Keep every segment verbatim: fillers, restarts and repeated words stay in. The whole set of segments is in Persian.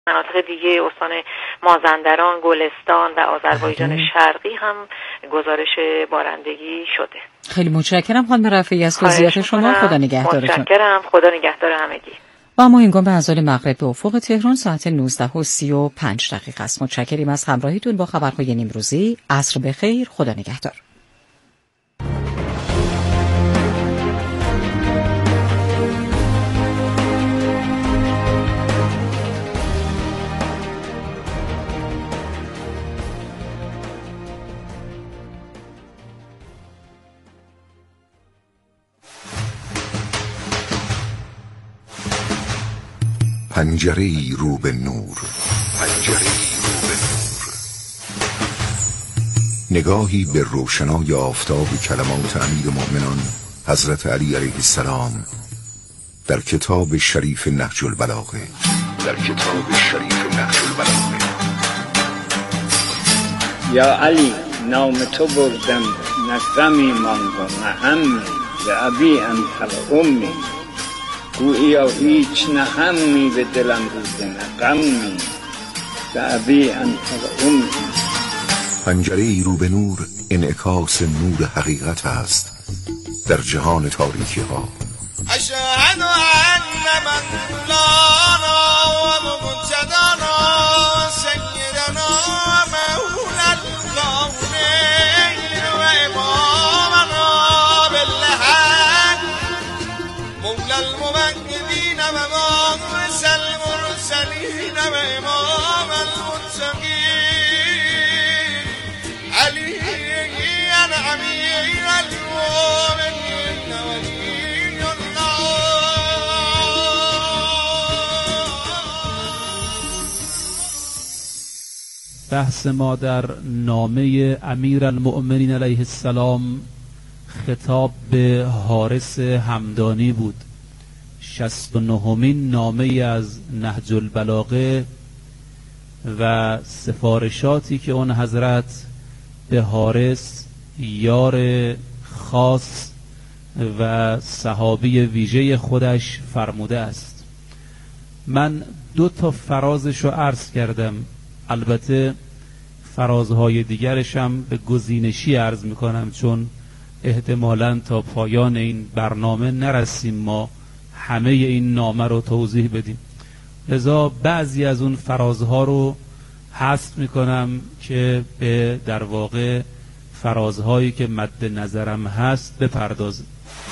مناطق دیگه استان مازندران، گلستان و آذربایجان شرقی هم گزارش بارندگی شده. خیلی متشکرم خانم رفیعی از توضیحات شما. خدا نگهدارتون. متشکرم. خدا نگهدار همگی. و ما هنگام به ازال مغرب به افق تهران ساعت نوزده و سی و پنج دقیقه است. متشکریم از همراهیتون با خبرهای نیمروزی. عصر بخیر. خدا نگهدار. پنجره‌ای رو به نور، پنجره‌ای رو به نور، نگاهی به روشنای آفتاب کلمات امیر مؤمنان حضرت علی علیه السلام در کتاب شریف نهج البلاغه، در کتاب شریف نهج البلاغه. یا علی نام تو بردم، نه غمی ماند و نه همی، ز ابی انت و امی، گوییا هیچ نه همی به دلم بوده نه غمی، ز ابی انت و امی. پنجره‌ای رو به نور انعکاس نور حقیقت است در جهان تاریکی ها. اشهد ان مولانا و مجدنا سیدنا مولا الکونین و امامنا بالحق مولا الموحدین و مبعوث المرسلین و امام المتقین علی امیر المؤمنین ولی الله. بحث ما در نامه امیر المؤمنین علیه السلام خطاب به حارث همدانی بود. شصت و نهمین نامه از نهج البلاغه و سفارشاتی که اون حضرت به حارث یار خاص و صحابی ویژه خودش فرموده است. من دو تا فرازش رو عرض کردم، البته فرازهای دیگرشم به گزینشی عرض میکنم چون احتمالاً تا پایان این برنامه نرسیم ما همه این نامه رو توضیح بدیم، لذا بعضی از اون فرازها رو حذف میکنم که به در واقع فرازهایی که مد نظرم هست بپردازم.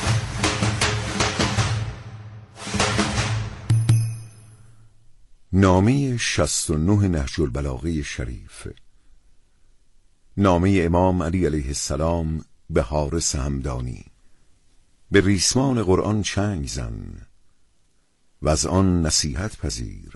نامه شصت و نه نهج البلاغه شریف. نامه امام علی علیه السلام به حارث همدانی. به ریسمان قرآن چنگ زن و از آن نصیحت پذیر،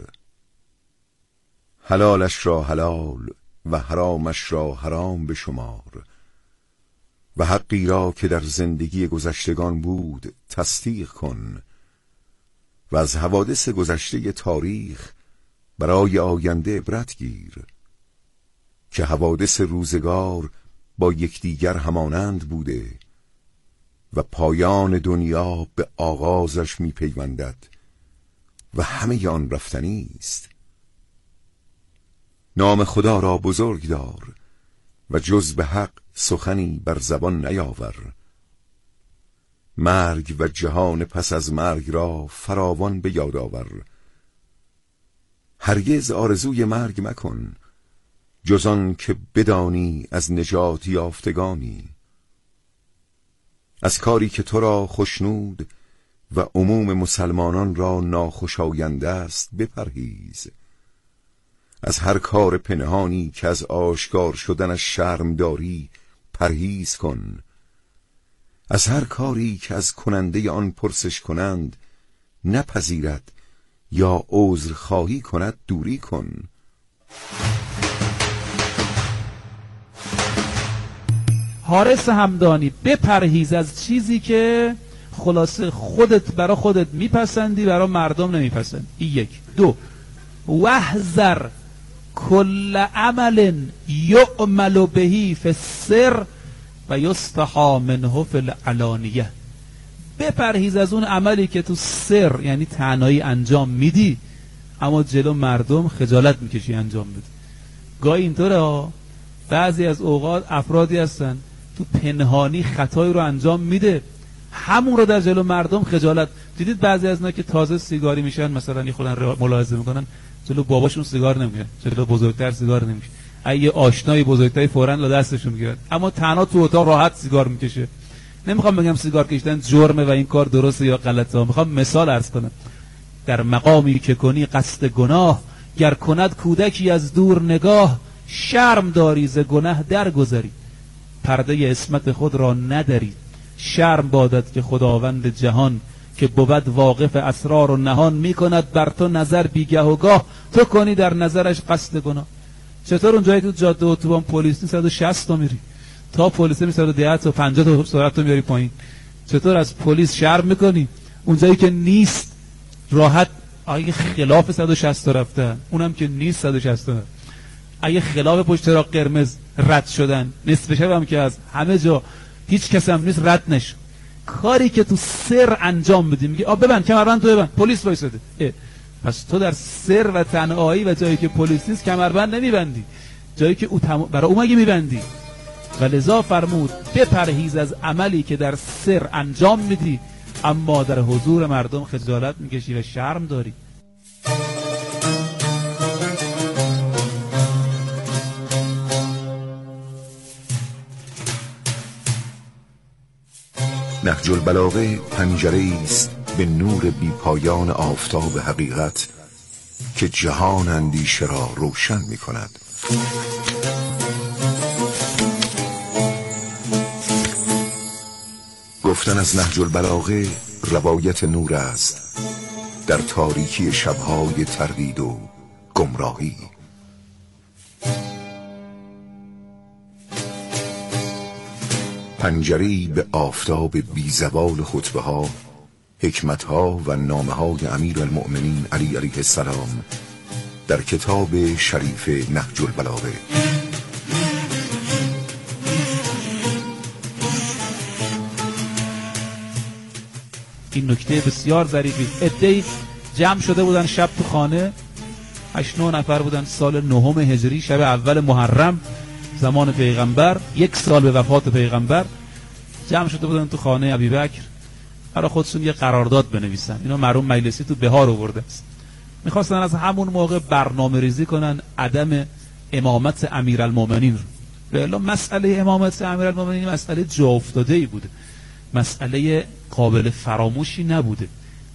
حلالش را حلال و حرامش را حرام بشمار و حقی را که در زندگی گذشتگان بود تصدیق کن و از حوادث گذشته تاریخ برای آینده عبرت گیر که حوادث روزگار با یکدیگر همانند بوده و پایان دنیا به آغازش می پیوندد و همه آن رفتنی است. نام خدا را بزرگ دار و جز به حق سخنی بر زبان نیاور. مرگ و جهان پس از مرگ را فراوان به یاد آور. هرگز آرزوی مرگ مکن جز آن که بدانی از نجات یافتگانی. از کاری که تو را خوشنود و عموم مسلمانان را ناخوشایند است بپرهیز. از هر کار پنهانی که از آشکار شدنش شرم داری پرهیز کن. از هر کاری که از کننده آن پرسش کنند نپذیرد یا عذر خواهی کند دوری کن. حارث همدانی، بپرهیز از چیزی که خلاصه خودت برا خودت میپسندی برا مردم نمیپسند. این یک. دو، وحذر کل عمل یعمل بهی فی السر و یستحی منه فی العلانیه. بپرهیز از اون عملی که تو سر یعنی تنهایی انجام میدی اما جلو مردم خجالت میکشی انجام بدی. گاهی اینطوره ها، بعضی از اوقات افرادی هستن تو پنهانی خطایی رو انجام میده، همون رو در جلو مردم خجالت. دیدید بعضی از اینا که تازه سیگاری میشن، مثلا یه خودن ملاحظه میکنن جلو باباشون سیگار نمیکشن، جلو بزرگتر سیگار نمیکشن، اگه آشنای بزرگتری فوراً لا دستشون میگیرن، اما تنها تو اتاق راحت سیگار میکشه. نمیخوام بگم سیگار کشیدن جرمه و این کار درسته یا غلطه، میخوام مثال عرض کنم. در مقامی که کنی قصد گناه، گر کند کودکی از دور نگاه، شرم داری ز گناه درگذری، پرده اسمت خود را نداری. شرم بادت که خداوند جهان، که بود واقف اسرار و نهان، میکند بر تو نظر بیگه و گاه، تو کنی در نظرش قصد گناه. چطور اونجایی تو جاده اتوبان پلیس نیست صد و شصت تا میری، تا پلیس می صد و ده تا پنجاه تا سرعت رو میاری پایین؟ چطور از پلیس شرم میکنی اونجایی که نیست راحت؟ اگه خلاف صد و شصت تا رفتن، اونم که نیست صد و شصت تا، اگه خلاف پشت چراغ قرمز رد شدن، نصف شب هم که از همه جا هیچ کس هم نیست رد نشو. کاری که تو سر انجام بدی میگی آ ببند کمربند تو ببند، پلیس وایساده. پس تو در سر و تنهایی و جایی که پلیس نیست کمربند نمیبندی، جایی که او تم... برای او مگه میبندی؟ و لذا فرمود بپرهیز از عملی که در سر انجام میدی اما در حضور مردم خجالت میکشی و شرم داری. نهج البلاغه پنجره‌ای است به نور بیپایان آفتاب حقیقت که جهان اندیشه را روشن می‌کند. گفتن از نهج البلاغه روایت نور است در تاریکی شب‌های تردید و گمراهی. پنجره‌ای به آفتاب بیزوال خطبه ها، حکمت ها و نامه های امیر المؤمنین علی علیه السلام در کتاب شریف نهج البلاغه. این نکته بسیار ظریفی. عده‌ای جمع شده بودن شب تو خانه، هشت نه نفر بودن، سال نهم هجری، شب اول محرم زمان پیغمبر، یک سال به وفات پیغمبر، جمع شده بودن تو خانه ابوبکر برای خودشون یه قرارداد بنویسن. اینا مرحوم مجلسی تو بهار آورده است. میخواستن از همون موقع برنامه ریزی کنن عدم امامت امیرالمومنین رو. به الا مسئله امامت امیرالمومنین مسئله جا افتاده ای بوده، مسئله قابل فراموشی نبوده.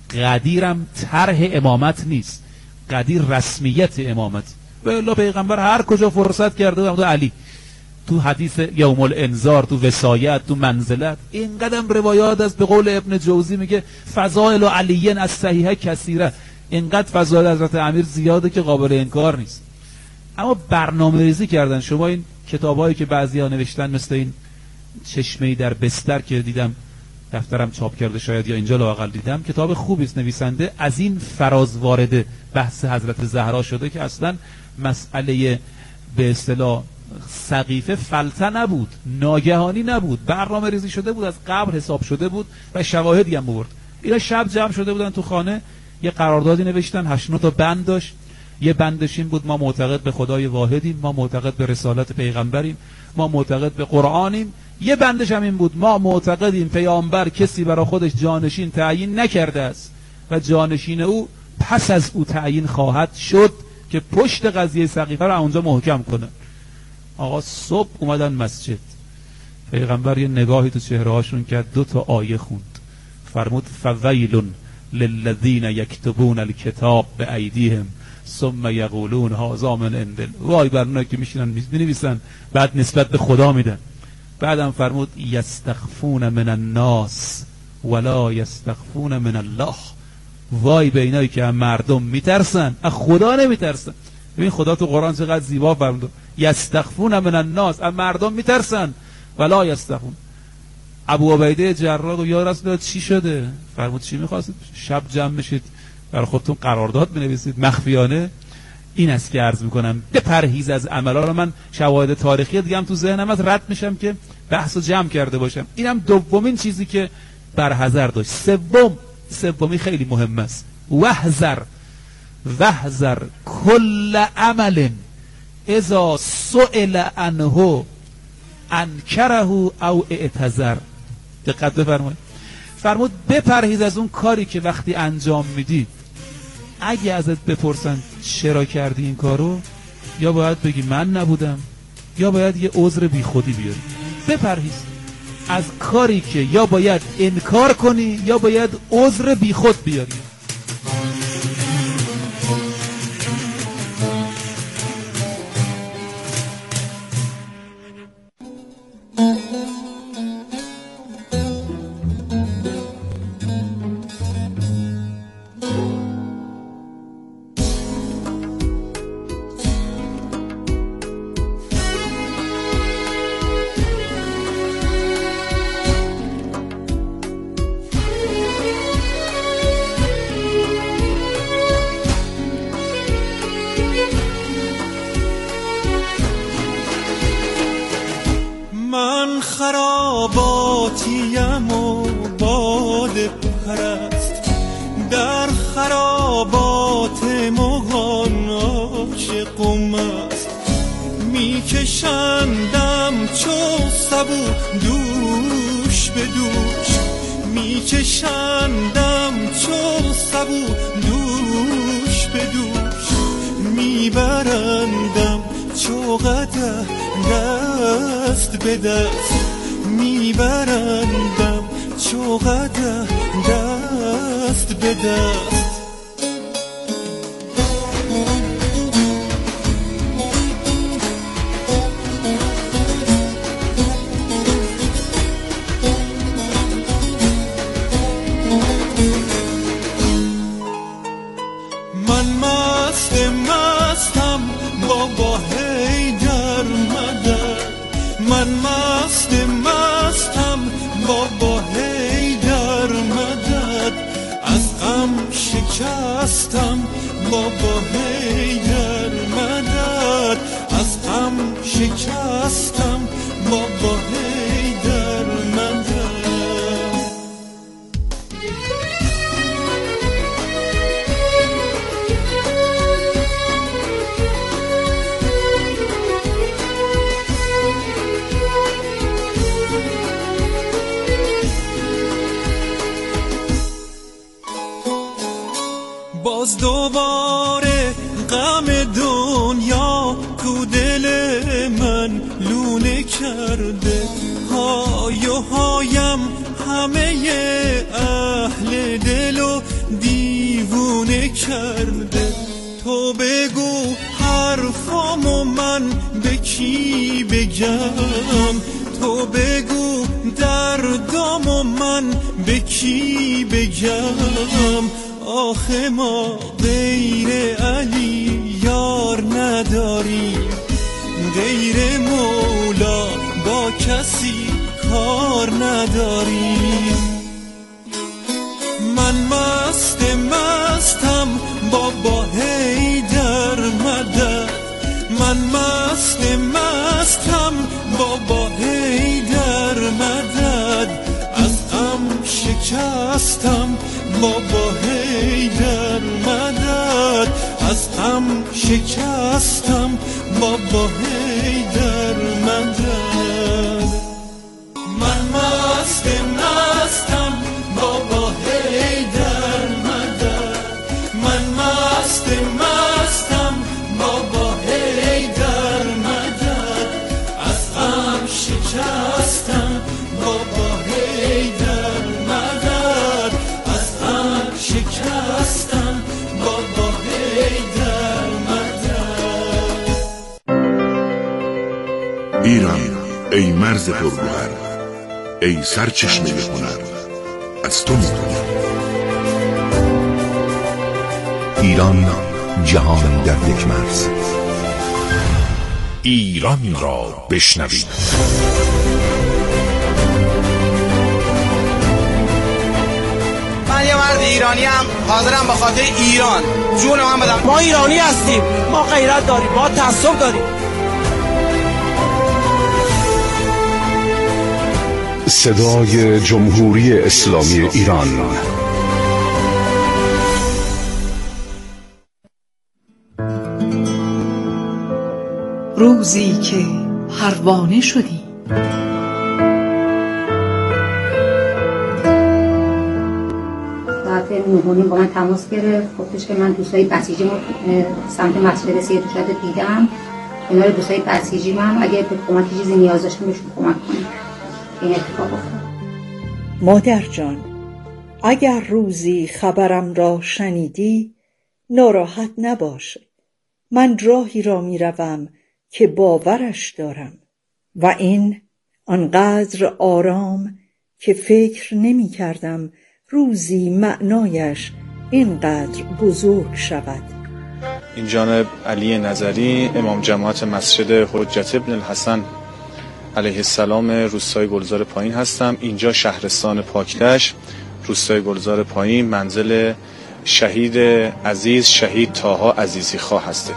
قدیرم طرح امامت نیست، قدیر رسمیت امامت. به الا پیغمبر هر کجا فرصت کرده بود علی، تو حدیث یوم الانذار، تو وصایت، تو منزلت، این قدم روایات است. به قول ابن جوزی میگه فضائل علی از صحیحه کثیره، اینقدر فضائل حضرت امیر زیاده که قابل انکار نیست. اما برنامه ریزی کردن. شما این کتابایی که بعضیا نوشتن مثل این چشمه‌ای در بستر که دیدم دفترم چاپ کرده، شاید یا اینجا لااقل دیدم، کتاب خوبی است. نویسنده از این فراز وارد بحث حضرت زهرا شده که اصلا مسئله به اصطلاح سقیفه فلته نبود، ناگهانی نبود، برنامه ریزی شده بود، از قبل حساب شده بود و شواهدی هم بود. اینا شب جمع شده بودن تو خانه، یه قراردادی نوشتن، هشت نه تا بند داشت. یه بندش این بود ما معتقد به خدای واحدیم، ما معتقد به رسالت پیغمبریم، ما معتقد به قرآنیم. یه بندش هم این بود ما معتقدیم پیامبر کسی برای خودش جانشین تعیین نکرده است و جانشین او پس از او تعیین خواهد شد که پشت قضیه سقیفه رو اونجا محکم کنه. آقا صبح اومدن مسجد، پیغمبر یه نگاهی تو چهره هاشون کرد، دو تا آیه خوند، فرمود فویل للذین یکتبون الکتاب بایدیهم ثم یقولون هذا من عند الله. وای بر اونایی که میشینن می‌نویسن بعد نسبت به خدا میدن. بعدم فرمود یستخفون من الناس ولا یستخفون من الله. وای به اینایی که مردم میترسن از خدا نمیترسن. ببین خدا تو قرآن چقدر زیبا فرمود، یستخفون من الناس، از مردم میترسن ولا یستخفون. ابو عبیده جراح یا رسول الله چی شده؟ فرمود چی میخواستید؟ شب جمع بشید برای خودتون قرارداد بنویسید مخفیانه. این است که عرض میکنم بپرهیز از عملا رو. من شواهد تاریخی دیگه هم تو ذهنم از رد میشم که بحثو جمع کرده باشم. اینم دومین چیزی که برحذر داشت. سوم، سومی خیلی مهم است، وحذر وحذر کل عمل اذا سئل عنه انکره او اعتذر. دقت بفرمایید، فرمود بپرهیز از اون کاری که وقتی انجام میدی اگه ازت بپرسن چرا کردی این کارو، یا باید بگی من نبودم یا باید یه عذر بی خودی بیاری. بپرهیز از کاری که یا باید انکار کنی یا باید عذر بی خود بیاری. من خراباتیم و باد پرست، در خرابات مغان عاشقم است. میکشندم چو سبو دوش به دوش، میکشندم چو سبو دوش به دوش، میبرندم چو قدح دست به دست، میبرندم چو قدح دست به دست. من مست مستم بابا حیدر مدد، من مست مستم بابا حیدر مدد، از غم شکستم بابا حیدر مدد، از غم شکستم بابا حیدر مدد. باز دوباره غم دنیا تو دل من لونه کرده، های و هایم همه اهل دلو دیوونه کرده. تو بگو حرفامو من به کی بگم، تو بگو دردامو من به کی بگم. آخه ما غیر علی یار نداریم، غیر مولا با کسی کار نداریم. من مست مستم بابا حیدر مدد، من مست مستم بابا حیدر مدد، از غم شکستم بابا حیدر مدد، از غم شکستم بابا حیدر مدد. من مست مستم بابا حیدر مدد، من مست مستم بابا حیدر مدد، از غم شکستم بابا حیدر مدد، از غم شکستم بابا حیدر مدد. ایران ای مرز پرگوهر، ای سرچشمه هنر، از تو می‌دونم. ایران جهان در یک مرز. ایران را بشنوید. من یه مرد ایرانی ام، حاضرم به خاطر ایران جون من بدم. ما ایرانی هستیم، ما غیرت داریم، ما تعصب داریم. صدای جمهوری اسلامی ایران. روزی که پروانه شدی. ساعت نهونی با من تماس گرفت، گفتش که من دوستای بسیجی سمت مسجد سید جاده دیدم، اینا رو دوستای بسیجی من اگه به کمک چیزی نیاز داشتم بهشون کمک کنیم. این اتفاق افتاد. مادر جان، اگر روزی خبرم را شنیدی ناراحت نباش. من راهی را می روم که باورش دارم و این آنقدر آرام که فکر نمی کردم روزی معنایش اینقدر بزرگ شود. این جانب علی نظری، امام جماعت مسجد حجت ابن الحسن علیه السلام روستای گلزار پایین هستم. اینجا شهرستان پاکدشت، روستای گلزار پایین، منزل شهید عزیز شهید طاها عزیزی خواه هسته.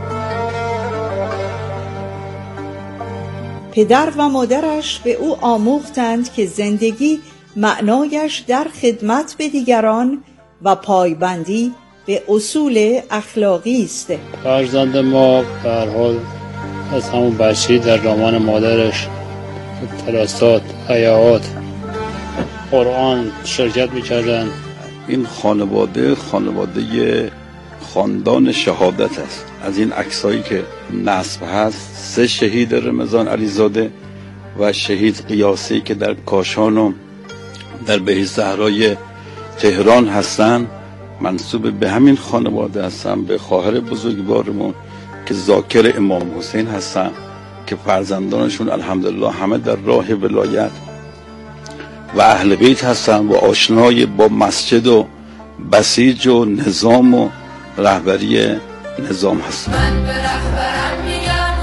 پدر و مادرش به او آموختند که زندگی معنایش در خدمت به دیگران و پایبندی به اصول اخلاقی است. فرزند ما به هر حال از همون بچگی در دامان مادرش کلاسات، حیات، قرآن شرکت می‌کردند. این خانواده خانواده خاندان شهادت است. از این عکسایی که نصب هست، سه شهید رمضان علیزاده و شهید قیاسی که در کاشان و در بهشت زهرای تهران هستند، منسوب به همین خانواده هستند. به خواهر بزرگوارمون که ذاکر امام حسین هستن که فرزندانشون الحمدلله همه در راه ولایت و اهل بیت هستن و آشنای با مسجد و بسیج و نظام و رهبری نظام هستن. من به رهبرم میگم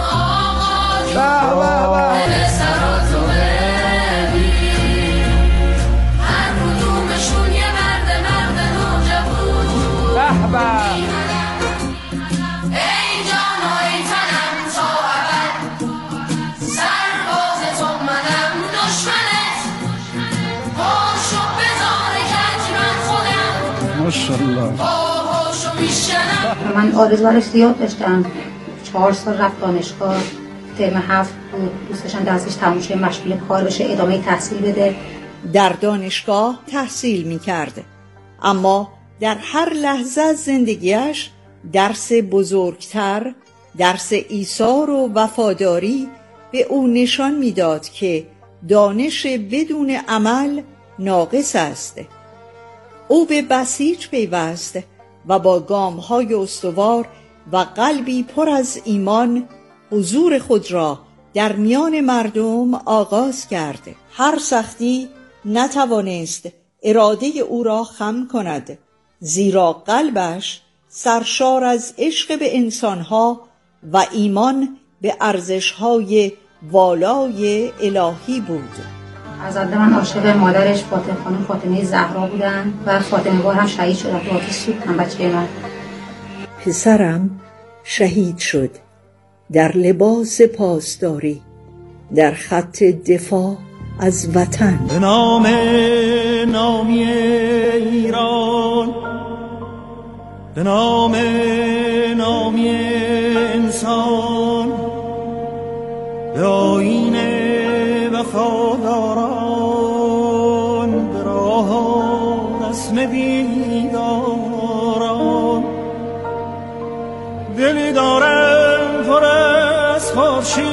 آقا دل سرات رو ببین، هر کدومشون یه مرد مرد نوجوون. به به ای جان و ای تنم تا ابد، سرباز تو منم دشمنت، پاشو بذار کج من خودم ماشاءالله پاشو میشنم. من آرزوارش زیاد داشتم. چهار سال رفت دانشگاه، ترم هفت بود، دوست داشتم درسش تموم شه، مشغول کار بشه، ادامه تحصیل بده. در دانشگاه تحصیل می کرده، اما در هر لحظه از زندگیش درس بزرگتر، درس ایثار و وفاداری به او نشان میداد که دانش بدون عمل ناقص است. او به بسیج پیوست و با گام‌های استوار و قلبی پر از ایمان حضور خود را در میان مردم آغاز کرد. هر سختی نتوانست اراده او را خم کند، زیرا قلبش سرشار از عشق به انسانها و ایمان به ارزش‌های والای الهی بود. از من عاشق مادرش فاطمه خانم فاطمه زهرا بودن و فاطمه بار هم شهید شدن تو آتش سوختن بچه من. پسرم شهید شد در لباس پاسداری در خط دفاع از وطن. به نام نامی ایران، به نام نامی انسان، به آیین وفاداران، به راه رسم دیداران، دلی دارم پر از خورشید،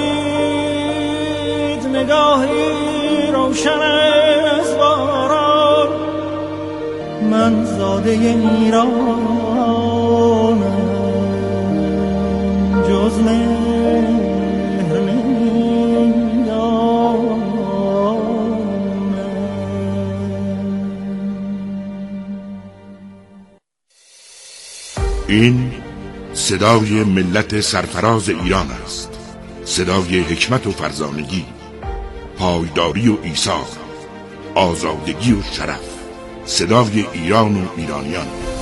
نگاهی روشن از باران. من زاده ایرانم، جز مهر نمیدانم. این صدای ملت سرفراز ایران است، صدای حکمت و فرزانگی، پایداری و ایثار، آزادگی و شرف، صدای ایران و ایرانیان.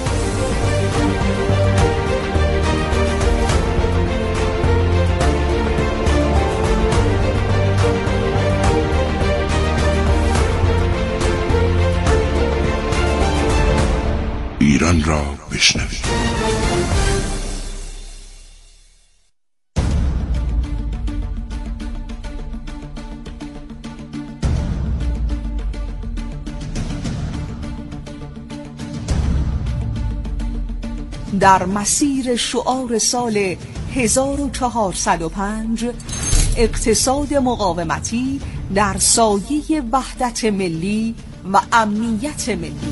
ایران را بشنوید. در مسیر شعار سال هزار و چهارصد و پنج اقتصاد مقاومتی در سایه وحدت ملی و امنیت ملی.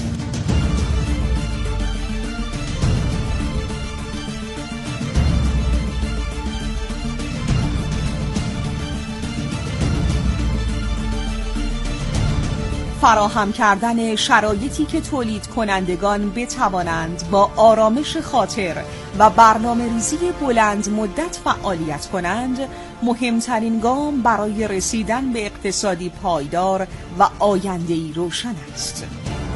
فراهم کردن شرایطی که تولید کنندگان بتوانند با آرامش خاطر و برنامه‌ریزی بلند مدت فعالیت کنند مهمترین گام برای رسیدن به اقتصادی پایدار و آینده‌ای روشن است.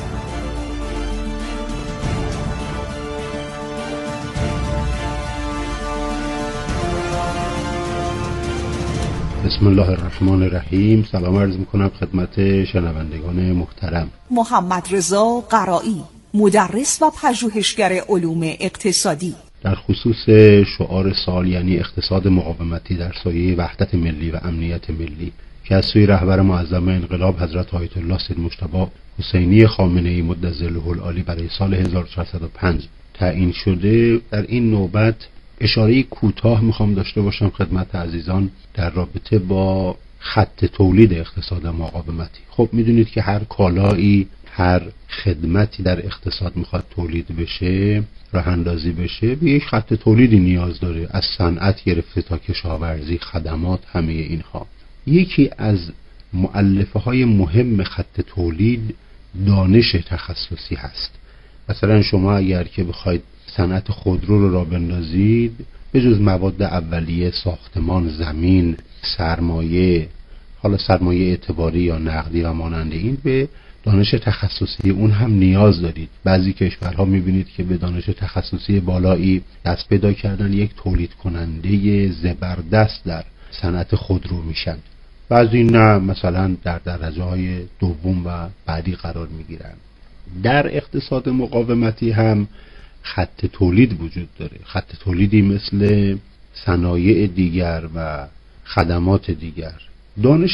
بسم الله الرحمن الرحیم. سلام عرض میکنم خدمت شنوندگان محترم. محمد رضا قرایی، مدرس و پژوهشگر علوم اقتصادی، در خصوص شعار سال یعنی اقتصاد مقاومتی در سایه وحدت ملی و امنیت ملی که از سوی رهبر معظم انقلاب حضرت آیت الله سید مجتبی حسینی خامنه‌ای مد ظله العالی برای سال هزار و چهارصد و پنج تعیین شده، در این نوبت اشاره کوتاه میخوام داشته باشم خدمت عزیزان در رابطه با خط تولید اقتصاد مقاومتی. خب میدونید که هر کالایی، هر خدمتی در اقتصاد میخواد تولید بشه، راه اندازی بشه، به یک خط تولیدی نیاز داره، از صنعت گرفته تا کشاورزی، خدمات، همه اینها. یکی از مؤلفه های مهم خط تولید دانش تخصصی هست. مثلا شما اگر که بخواید صنعت خودرو رو راه بندازید، به جز مواد اولیه، ساختمان، زمین، سرمایه، حالا سرمایه اعتباری یا نقدی و مانند این، به دانش تخصصی اون هم نیاز دارید. بعضی کشورها میبینید که به دانش تخصصی بالایی دست پیدا کردن، یک تولید کننده زبردست در صنعت خودرو میشن. بعضی نه، مثلا در درجه های دوم و بعدی قرار میگیرن. در اقتصاد مقاومتی هم خط تولید وجود داره، خط تولیدی مثل صنایع دیگر و خدمات دیگر. دانش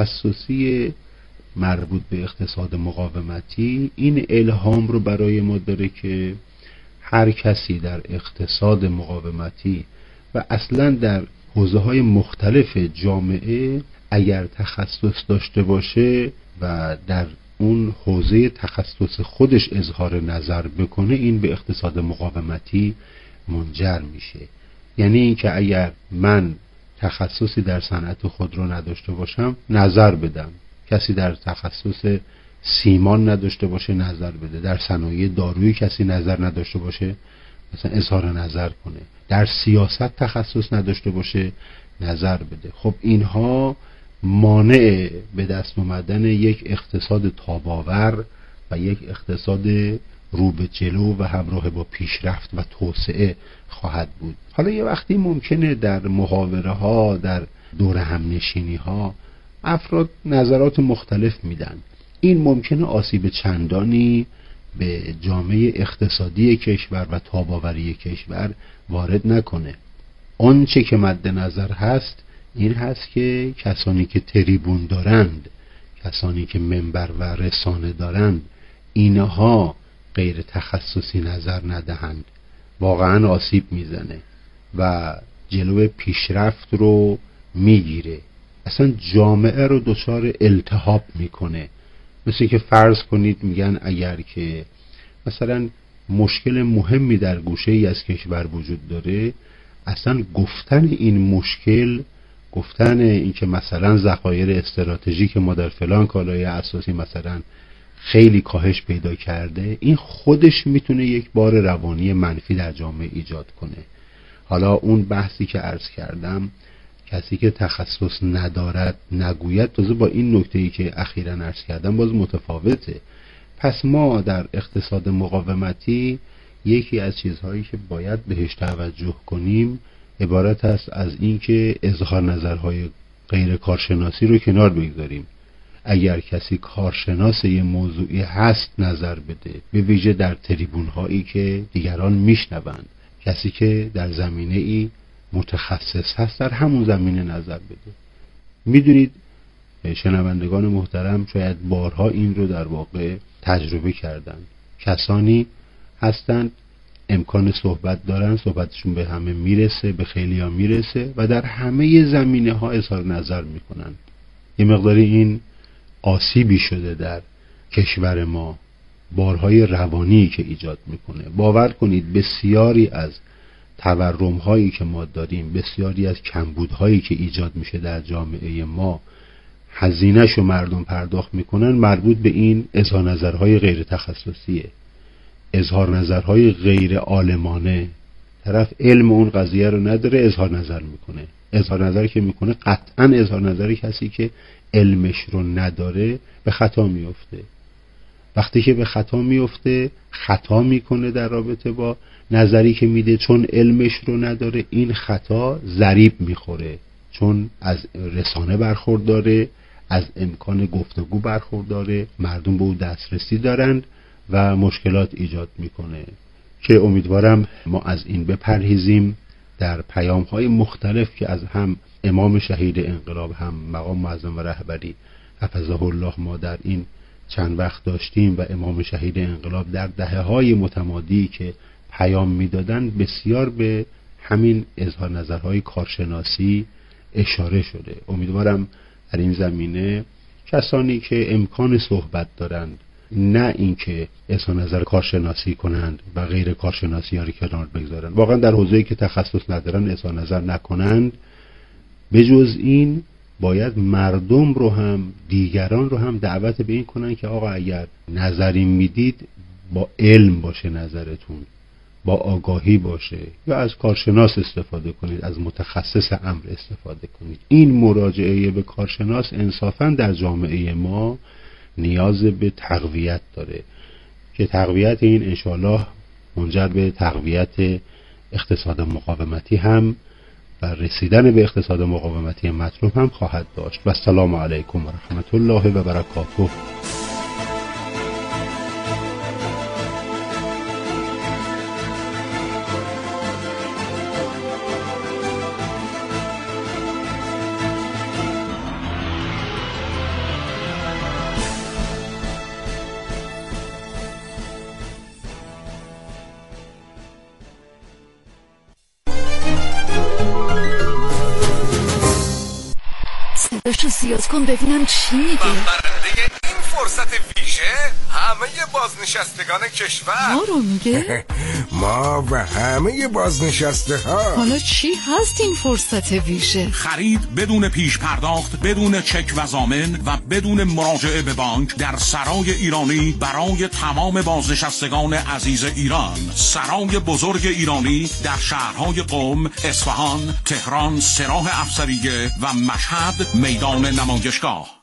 تخصصی مربوط به اقتصاد مقاومتی این الهام رو برای ما داره که هر کسی در اقتصاد مقاومتی و اصلا در حوزه‌های مختلف جامعه اگر تخصص داشته باشه و در اون حوزه تخصص خودش اظهار نظر بکنه، این به اقتصاد مقاومتی منجر میشه. یعنی اینکه اگر من تخصصی در صنعت خودرو نداشته باشم، نظر بدم. کسی در تخصص سیمان نداشته باشه، نظر بده. در صنایع دارویی کسی نظر نداشته باشه، مثلا اظهار نظر کنه. در سیاست تخصص نداشته باشه، نظر بده. خب اینها مانع به دست اومدن یک اقتصاد تاباور و یک اقتصاد رو به جلو و همراه با پیشرفت و توسعه خواهد بود. حالا یه وقتی ممکنه در محاوره ها، در دور همنشینی ها افراد نظرات مختلف میدن. این ممکنه آسیب چندانی به جامعه اقتصادی کشور و تاباوری کشور وارد نکنه. آنچه که مد نظر هست این هست که کسانی که تریبون دارند، کسانی که منبر و رسانه دارند، اینها غیر تخصصی نظر ندهند، واقعا آسیب میزنه و جلو پیشرفت رو میگیره. اصلا جامعه رو دچار التهاب میکنه. مثل که فرض کنید میگن اگر که مثلا مشکل مهمی در گوشه ای از کشور وجود داره، اصلا گفتن این مشکل، گفتن این که مثلا ذخایر استراتژیک ما در فلان کالای اساسی مثلا خیلی کاهش پیدا کرده، این خودش میتونه یک بار روانی منفی در جامعه ایجاد کنه. حالا اون بحثی که عرض کردم، کسی که تخصص ندارد نگوید، تازه با این نکته‌ای که اخیراً عرض کردم باز متفاوته. پس ما در اقتصاد مقاومتی یکی از چیزهایی که باید بهش توجه کنیم عبارت است از این که اظهار نظرهای غیر کارشناسی رو کنار بگذاریم. اگر کسی کارشناس یه موضوعی هست نظر بده، به ویژه در تریبون هایی که دیگران میشنوند. کسی که در زمینه ای متخصص هست در همون زمینه نظر بده. میدونید شنوندگان محترم شاید بارها این رو در واقع تجربه کردن. کسانی هستند امکان صحبت دارن صحبتشون به همه میرسه، به خیلی ها میرسه و در همه زمینه ها اظهار نظر میکنن. یه مقداری این آسیبی شده در کشور ما، بارهای روانی که ایجاد میکنه. باور کنید بسیاری از تورم هایی که ما داریم، بسیاری از کمبود هایی که ایجاد میشه در جامعه ما، هزینه‌ش رو مردم پرداخت میکنن مربوط به این اظهار نظرهای غیر تخصصیه، اظهار نظرهای غیر عالمانه. طرف علم اون قضیه رو نداره، اظهار نظر میکنه. اظهار نظر که میکنه قطعا اظهار نظر کسی که علمش رو نداره به خطا میفته. وقتی که به خطا میفته خطا میکنه در رابطه با نظری که میده، چون علمش رو نداره این خطا ضریب میخوره، چون از رسانه برخورداره، از امکان گفتگو برخورداره، مردم به او دسترسی دارند و مشکلات ایجاد میکنه که امیدوارم ما از این بپرهیزیم. در پیام‌های مختلف که از هم امام شهید انقلاب، هم مقام معظم و رهبری حفظه الله ما در این چند وقت داشتیم و امام شهید انقلاب در دهه‌های متمادی که پیام میدادن بسیار به همین اظهار نظرهای کارشناسی اشاره شده. امیدوارم در این زمینه کسانی که امکان صحبت دارند، نه اینکه اظهار نظر کارشناسی کنند و غیر کارشناسی ها رو کنار بگذارند، واقعا در حوزه‌ای که تخصص ندارن اظهار نظر نکنند. به جز این باید مردم رو هم، دیگران رو هم دعوت به این کنن که آقا اگر نظری میدید با علم باشه، نظرتون با آگاهی باشه، یا از کارشناس استفاده کنید، از متخصص امر استفاده کنید. این مراجعه به کارشناس انصافا در جامعه ما نیاز به تقویت داره که تقویت این انشاءالله منجر به تقویت اقتصاد مقاومتی هم و رسیدن به اقتصاد مقاومتی مطلوب هم خواهد داشت. و السلام علیکم و رحمت الله و برکاته. صداشو زیاد کن ببینم چی میگه. برنده این فرصت ویژه همه بازنشستگان کشور. ما رو میگه؟ ما و همه بازنشسته ها. حالا چی هست این فرصت ویژه؟ خرید بدون پیش پرداخت، بدون چک و ضامن و بدون مراجعه به بانک در سرای ایرانی برای تمام بازنشستگان عزیز ایران. سرای بزرگ ایرانی در شهرهای قم، اصفهان، تهران، سراح افسریه و مشهد میدان نمایشگاه.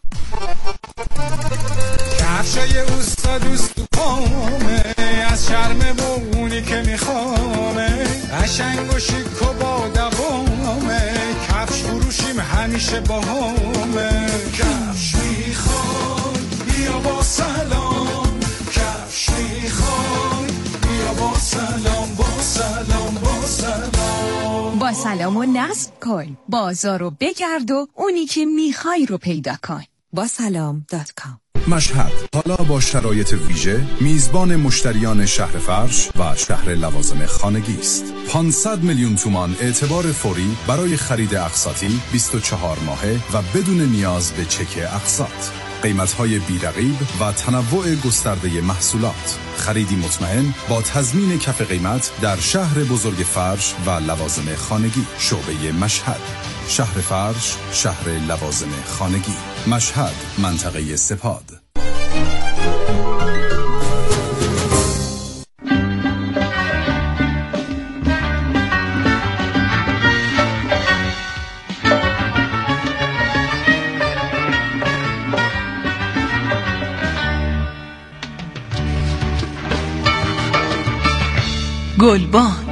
کفشای اوستا دوست تو پامه، از شرم بونی که میخوامه، قشنگ و شیک و با دوامه، کفش فروشیم همیشه با همه. کفش میخوای بیا با سلام، کفش میخوای بیا با سلام، با سلام با سلام. با سلام و نصب کن، بازار رو بگرد و اونی که میخوای رو پیدا کن. با سلام دات کام. مشهد حالا با شرایط ویژه میزبان مشتریان شهر فرش و شهر لوازم خانگی است. پانصد میلیون تومان اعتبار فوری برای خرید اقساطی بیست و چهار ماهه و بدون نیاز به چک اقساط. قیمت‌های بی‌رقیب و تنوع گسترده محصولات. خریدی مطمئن با تضمین کف قیمت در شهر بزرگ فرش و لوازم خانگی. شعبه مشهد، شهر فرش، شهر لوازم خانگی. مشهد، منطقه سپاد. گلبان